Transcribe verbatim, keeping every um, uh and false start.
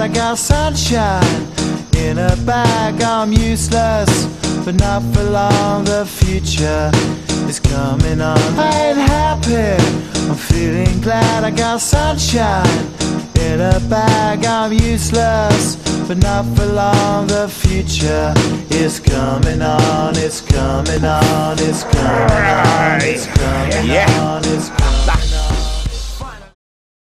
glad I got sunshine in a bag. I'm useless, but not for long. The future is coming on. I ain't happy, I'm feeling glad I got sunshine in a bag. I'm useless, but not for long. The future is coming on. It's coming on. It's coming on. It's coming on. It's coming on.